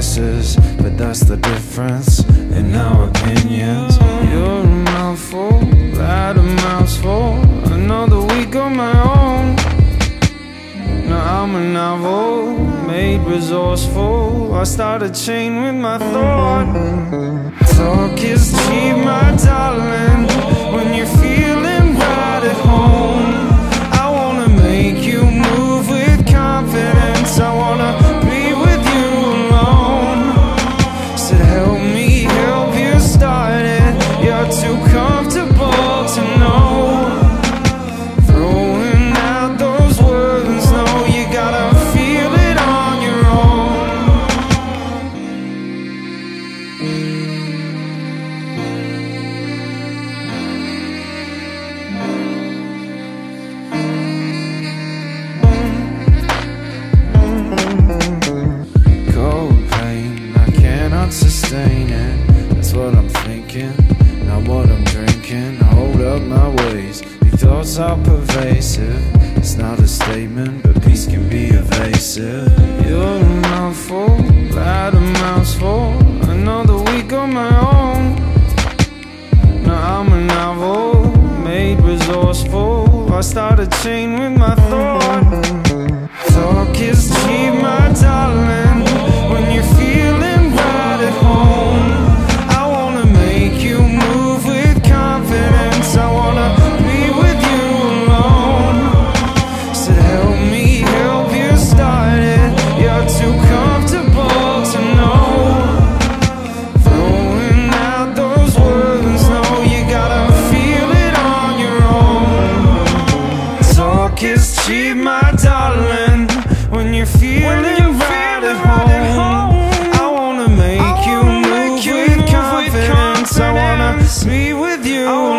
choices, but that's the difference in our opinions. You're a mouthful, that a mouthful, another week on my own. Now I'm a novel, made resourceful. I start a chain with my thought. Talk is cheap, my darling, when you're feeling right at home. I wanna make you move with confidence. I wanna be with you alone. Said help me help you start it. You're too comfortable to know. Throwing out those words, no, you gotta feel it on your own. Cold pain, I cannot sustain it. That's what I'm thinking, not what I'm drinking. I hold up my ways, these thoughts are pervasive. It's not a statement, but peace can be evasive. You're a mouthful, that a mouthful, another week on my own. Now I'm a novel, made resourceful. I start a chain with my thought. Talk is cheap, my darling, when you're feeling right at home. I wanna make you move with confidence. I wanna be with you alone. Said help me help you start it. You're too comfortable to know. Throwing out those words, no, you gotta feel it on your own. Talk is cheap, my darling, when you're feeling right at home. I wanna make you move with confidence. I wanna be with you